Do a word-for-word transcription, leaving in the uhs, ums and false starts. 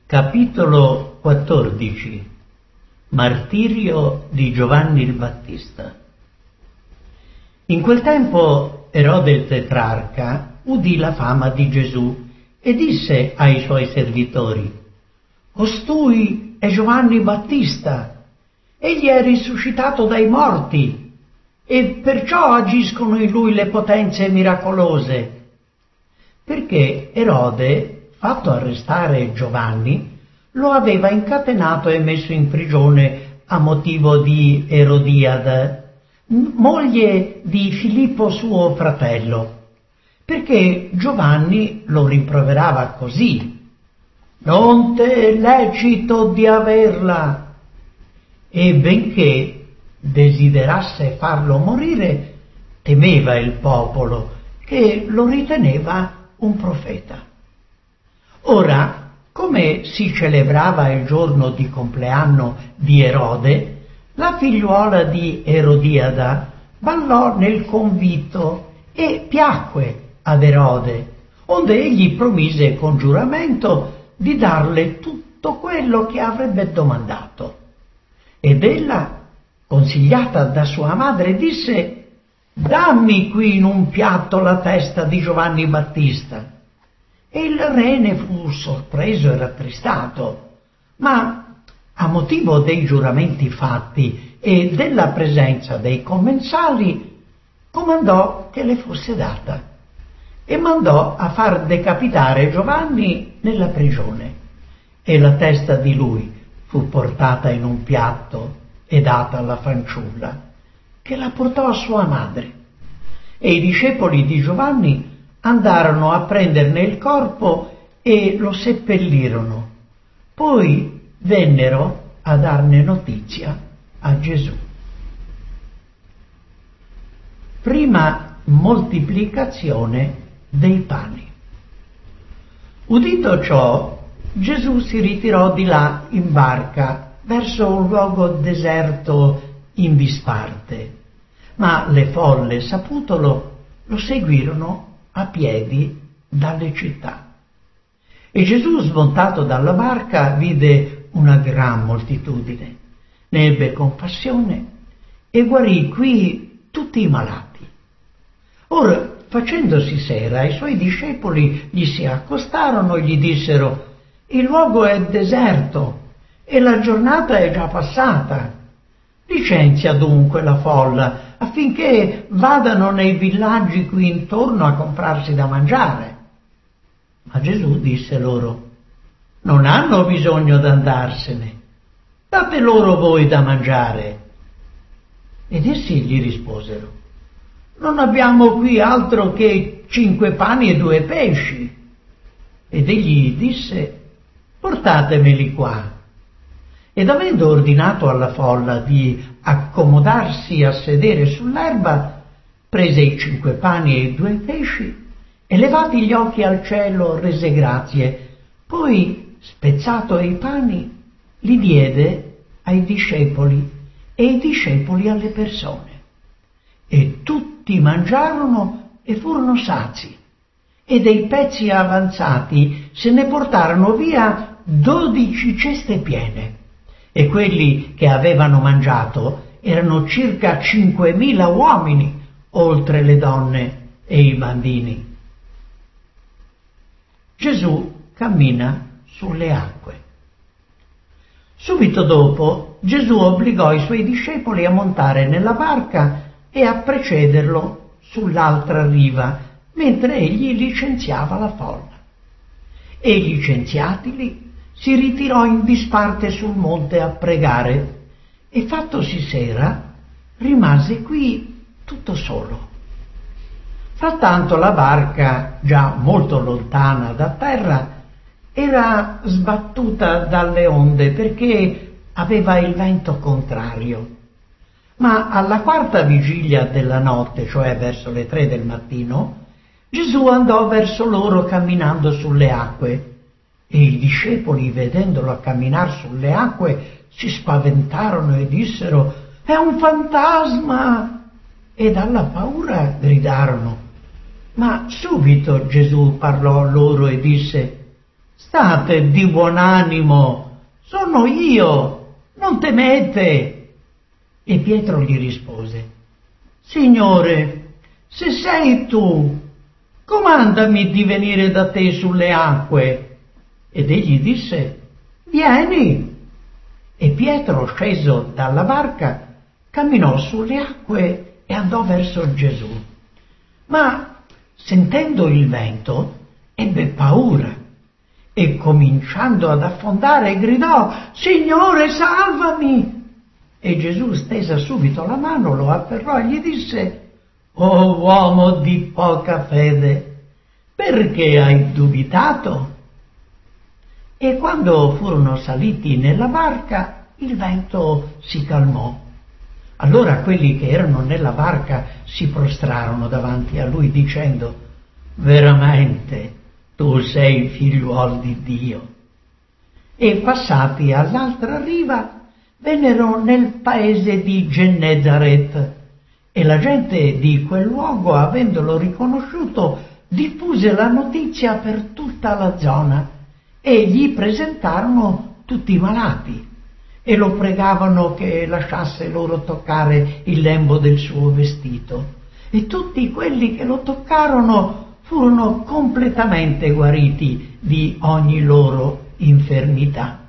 Capitolo quattordici. Martirio di Giovanni il Battista. In quel tempo Erode il tetrarca udì la fama di Gesù e disse ai suoi servitori: «Costui è Giovanni Battista, egli è risuscitato dai morti e perciò agiscono in lui le potenze miracolose». Perché Erode, fatto arrestare Giovanni, lo aveva incatenato e messo in prigione a motivo di Erodiade, moglie di Filippo suo fratello, perché Giovanni lo rimproverava così: «Non t'è lecito di averla». E benché desiderasse farlo morire, temeva il popolo, che lo riteneva un profeta. Ora, come si celebrava il giorno di compleanno di Erode, la figliuola di Erodiada ballò nel convitto e piacque ad Erode, onde egli promise con giuramento di darle tutto quello che avrebbe domandato. Ed ella, consigliata da sua madre, disse: «Dammi qui in un piatto la testa di Giovanni Battista». E il re ne fu sorpreso e rattristato, ma a motivo dei giuramenti fatti e della presenza dei commensali comandò che le fosse data e mandò a far decapitare Giovanni nella prigione, e la testa di lui fu portata in un piatto e data alla fanciulla, che la portò a sua madre. E i discepoli di Giovanni andarono a prenderne il corpo e lo seppellirono. Poi vennero a darne notizia a Gesù. Prima moltiplicazione dei pani. Udito ciò, Gesù si ritirò di là in barca verso un luogo deserto in disparte, ma le folle, saputolo, lo seguirono a piedi dalle città. E Gesù, smontato dalla barca, vide una gran moltitudine, ne ebbe compassione e guarì qui tutti i malati. Ora, facendosi sera, i suoi discepoli gli si accostarono e gli dissero: «Il luogo è deserto e la giornata è già passata. Licenzia dunque la folla affinché vadano nei villaggi qui intorno a comprarsi da mangiare». Ma Gesù disse loro: «Non hanno bisogno d'andarsene, date loro voi da mangiare». Ed essi gli risposero: «Non abbiamo qui altro che cinque pani e due pesci». Ed egli disse: «Portatemeli qua». Ed avendo ordinato alla folla di accomodarsi a sedere sull'erba, prese i cinque pani e i due pesci e, levati gli occhi al cielo, rese grazie. Poi, spezzato i pani, li diede ai discepoli e i discepoli alle persone. E tutti mangiarono e furono sazi, e dei pezzi avanzati se ne portarono via dodici ceste piene. E quelli che avevano mangiato erano circa cinquemila uomini, oltre le donne e i bambini. Gesù cammina sulle acque. Subito dopo, Gesù obbligò i suoi discepoli a montare nella barca e a precederlo sull'altra riva, mentre egli licenziava la folla. E licenziatili, si ritirò in disparte sul monte a pregare e, fattosi sera, rimase qui tutto solo. Frattanto la barca, già molto lontana da terra, era sbattuta dalle onde perché aveva il vento contrario. Ma alla quarta vigilia della notte, cioè verso le tre del mattino, Gesù andò verso loro camminando sulle acque. E i discepoli, vedendolo camminar sulle acque, si spaventarono e dissero: «È un fantasma!» E dalla paura gridarono. Ma subito Gesù parlò loro e disse: state di buon animo, sono io, non temete. E Pietro gli rispose: Signore, se sei tu, comandami di venire da te sulle acque. Ed egli disse: Vieni. E Pietro, sceso dalla barca, camminò sulle acque e andò verso Gesù. Ma, sentendo il vento, ebbe paura e, cominciando ad affondare, gridò: Signore, salvami! E Gesù, stesa subito la mano, lo afferrò e gli disse: O uomo di poca fede, perché hai dubitato? E quando furono saliti nella barca, il vento si calmò. Allora quelli che erano nella barca si prostrarono davanti a lui, dicendo: Veramente tu sei figliuolo di Dio. E passati all'altra riva, vennero nel paese di Gennesaret, e la gente di quel luogo, avendolo riconosciuto, diffuse la notizia per tutta la zona, e gli presentarono tutti i malati e lo pregavano che lasciasse loro toccare il lembo del suo vestito. E tutti quelli che lo toccarono furono completamente guariti di ogni loro infermità.